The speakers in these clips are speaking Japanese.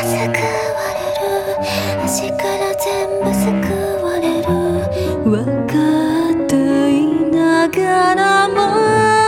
救われる、足から全部救われる、分かっていながらも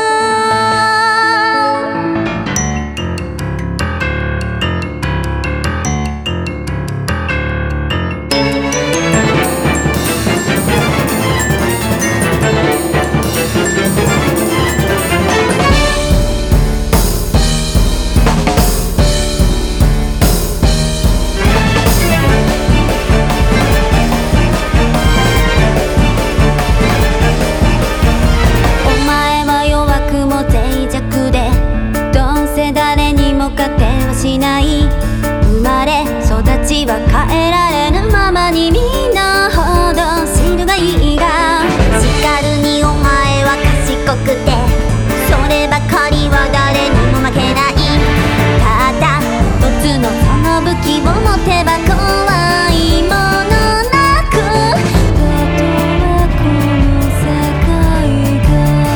しない、生まれ育ちは変えられぬままにみんなほど知るがいいが、叱るにお前は賢くてそればかりは誰にも負けない、ただ一つのその武器を持てば怖いものなく、たとえこの世界が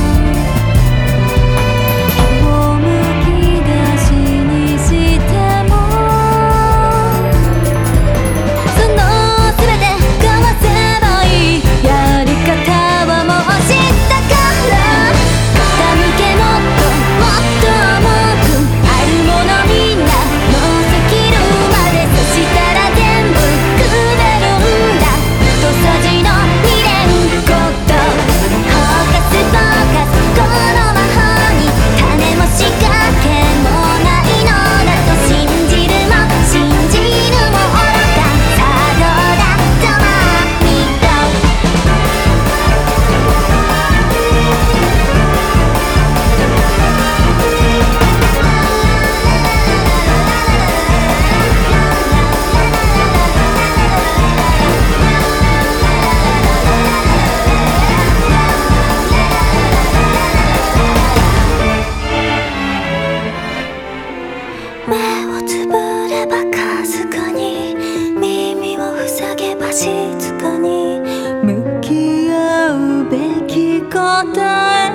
目をつぶればかすかに、耳を塞げば静かに向き合うべき答え、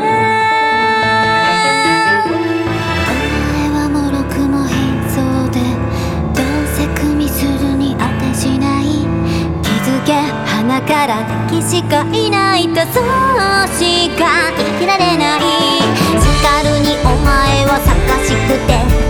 お前はもろくも貧相でどうせ組みするにあてしない、気づけ鼻から敵しかいないとそうしか生きられない、叱るにお前はさかしくて